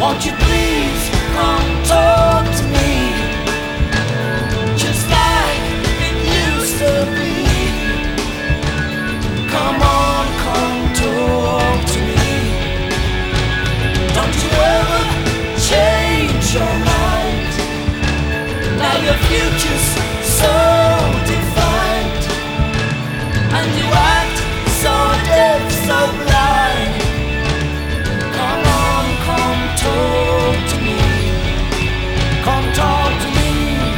Won't you please come talk to me, just like it used to be? Come on, come talk to me. Don't you ever change your mind. Now your future's so defined, and you act so deaf, so blind. Come on, come talk to me. Come talk to me.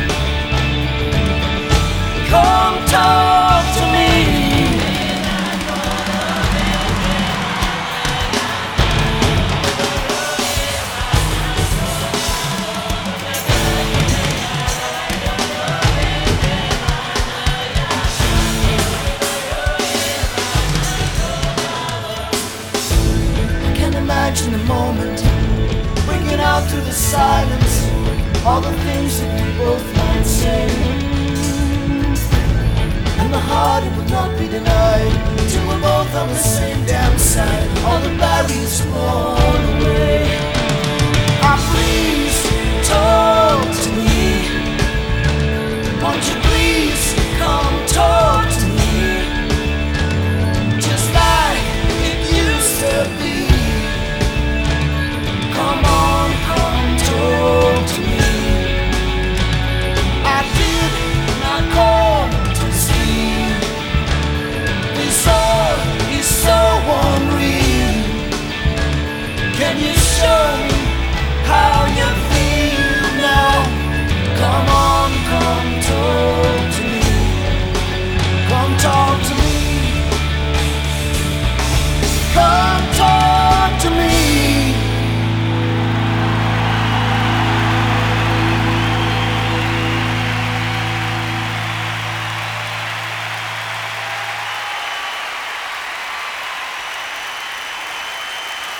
Come talk to me. Imagine the moment, bringing out through the silence all the things that we both might say, and the heart, it would not be denied, till we're both on the same damn side, all the barriers fall away. Ah, please talk to me. Won't you please come talk to me, just like it used to be? Come on, come talk to me. I did not come to see. This all is so unreal. Can you show me how you feel?